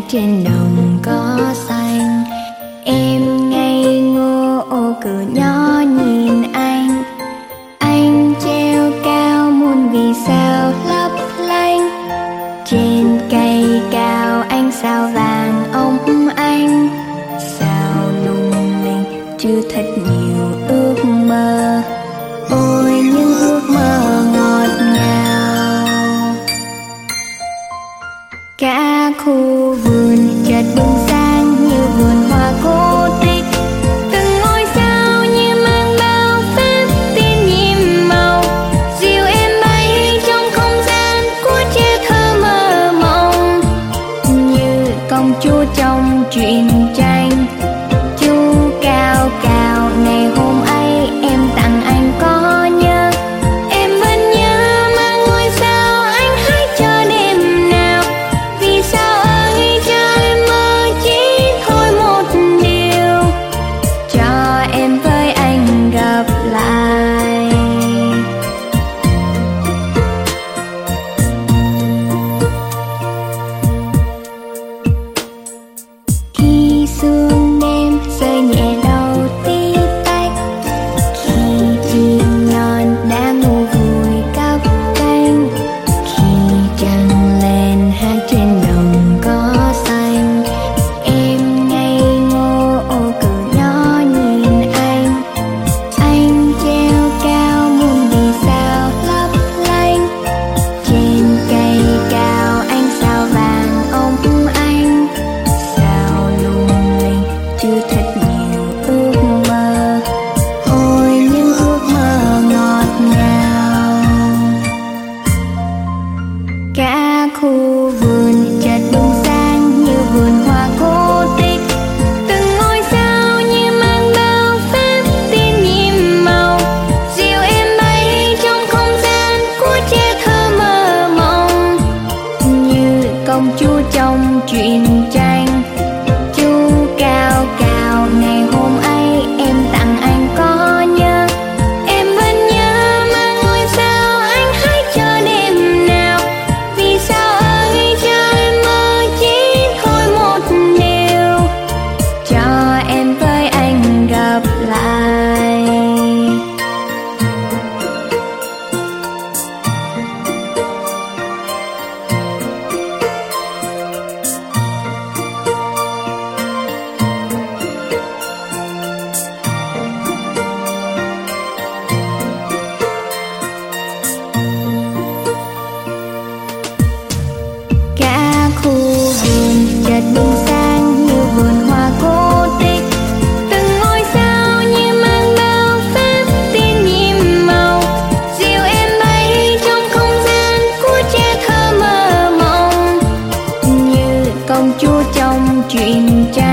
trên đồng cỏ xanh. Em ngây ngô ô cửa nhỏ nhìn anh treo cao muôn vì sao lấp lánh. Trên cây cao ánh sao vàng óng ánh, sao lung linh chưa thật nhiều ước mơ. Ôi những ước mơ ngọt ngào. Cả khu vườn chợt bừng sáng như vườn hoa cổ tích. Từng ngôi sao như mang bao phép tin nhiệm màu, dìu em bay trong không gian của trẻ thơ mơ mộng. Như công chúa trong truyện tranh, chú cao cao ngày hôm ấy em tặng anh có nhớ. Em vẫn nhớ mà ngôi sao anh hãy cho đêm nào. Vì sao ơi trời mơ chỉ thôi một điều, cho em với anh gặp lại. Khi sương đêm rơi nhẹ đầu tí tách, khi chim non đã ngủ vùi cắp cánh, khi trăng lên hát trên đồng cỏ xanh. Em ngây ngô ô cửa nhỏ nhìn anh treo cao muôn vì sao lấp lánh. Trên cây cao ánh sao vàng óng ánh, sao lung linh chưa thật nhiều ước mơ. Ôi những ước mơ ngọt ngào. Cả khu vườn chợt bừng sáng như vườn hoa cổ tích. Từng ngôi sao như mang bao phép tin nhiệm màu, dìu em bay trong không gian của trẻ thơ mơ mộng. Như công chúa trong truyện tranh, chú cao cao ngày hôm ấy em tặng anh có nhớ. Em vẫn nhớ mà ngôi sao anh hãy cho đêm nào. Vì sao ơi trời mơ chỉ thôi một điều, cho em với anh gặp lại. Cả khu vườn chợt bừng sáng như vườn hoa cổ tích. Từng ngôi sao như mang bao phép tin nhiệm màu, dìu em bay trong không gian của trẻ thơ mơ mộng. Như công chúa trong truyện tranh,